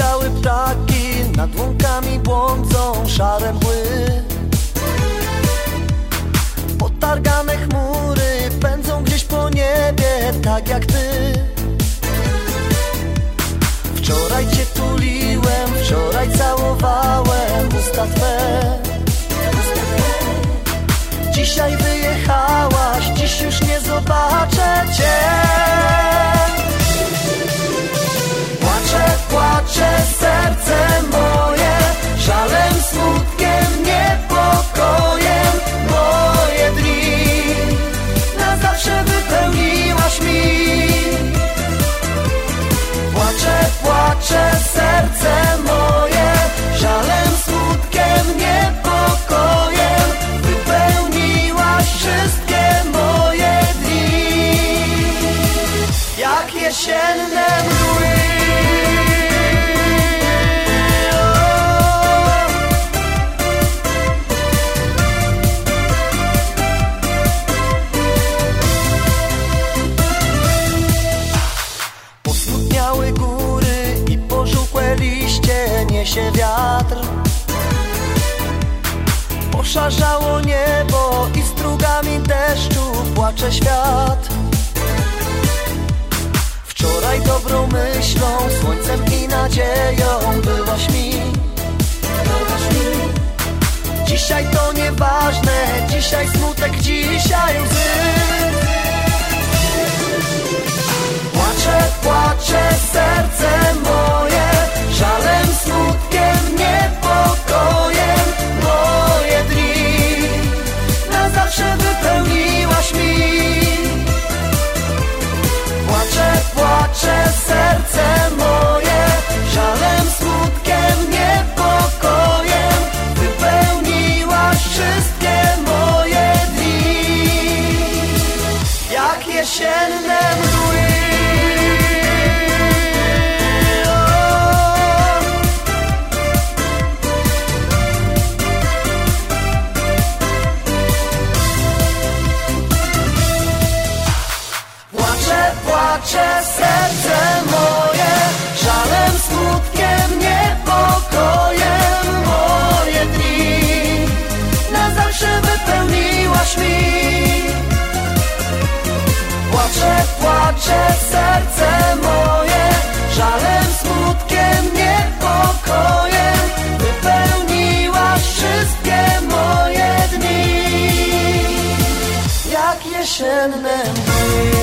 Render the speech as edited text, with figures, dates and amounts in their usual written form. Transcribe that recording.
Osiwiałe ptaki nad łąkami błądzą szare mgły. Potargane chmury pędzą gdzieś po niebie, tak jak ty. Wczoraj cię tuliłem, wczoraj całowałem usta twe. Dzisiaj wyjechałaś, dziś już nie zobaczę cię. Płacze, płacze serce moje, żalem, smutkiem, niepokojem. Moje dni na zawsze wypełniłaś mi. Płacze, płacze serce moje, żalem, smutkiem, niepokojem. Wypełniłaś wszystkie moje dni, jak jesienne mgły. Posmutniały góry i pożółkłe liście niesie wiatr. Poszarzało niebo i strugami deszczu płacze świat. Wczoraj dobrą myślą, słońcem i nadzieją byłaś mi. Dzisiaj to nieważne, dzisiaj smutek, dzisiaj łzy. Płacze, płacze serce moje, żalem, smutkiem, niepokojem. Moje dni na zawsze wypełniłaś mi. Płacze, płacze serce moje, żalem, smutkiem, niepokojem. Wypełniłaś wszystkie moje dni, jak jesienne mgły. Płacze serce moje, żalem, smutkiem, niepokojem. Moje dni na zawsze wypełniłaś mi. Płacze, płacze serce moje, żalem, smutkiem, niepokojem. Wypełniłaś wszystkie moje dni, jak jesienne mgły.